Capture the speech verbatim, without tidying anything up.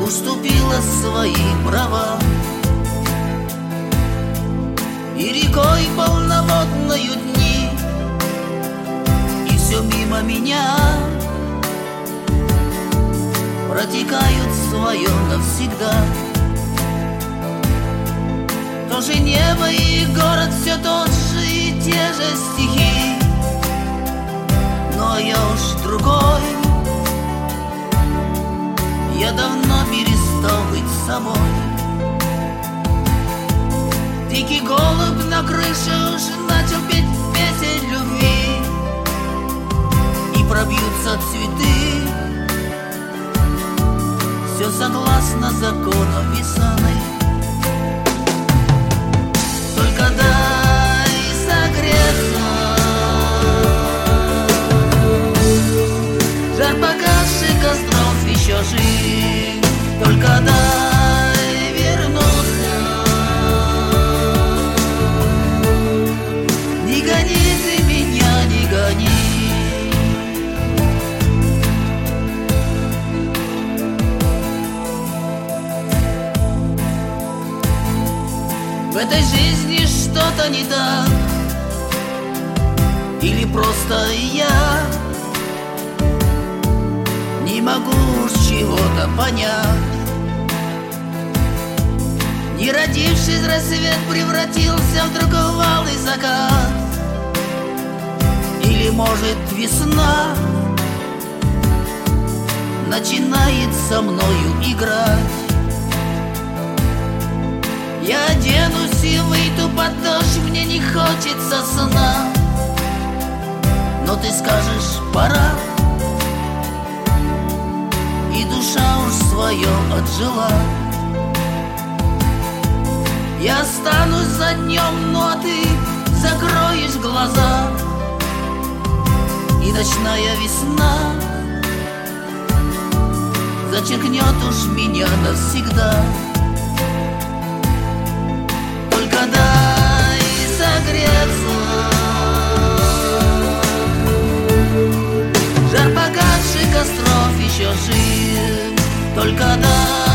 уступила свои права. И рекой полноводною дни, и все мимо меня протекают свое навсегда. Тоже небо и город все тот же, и те же стихи, но я уж другой. Я давно перестал быть собой. Дикий голубь на крыше уж начал петь песень любви, и пробьются цветы, все согласно закону весны. Только дай согреться, жар погасших костров еще жив. Только дай вернуться, не гони ты меня, не гони. В этой жизни что-то не так, или просто я не могу уж чего-то понять. Не родившись, рассвет превратился в другой закат. Или, может, весна начинает со мною играть. Я оденусь и выйду под дождь, мне не хочется сна, но ты скажешь пора, и душа уж свое отжила. Я останусь за днем, ну а ты закроешь глаза, и ночная весна зачеркнет уж меня навсегда. Только дай согреться, жар погасших костров еще жив. Только дай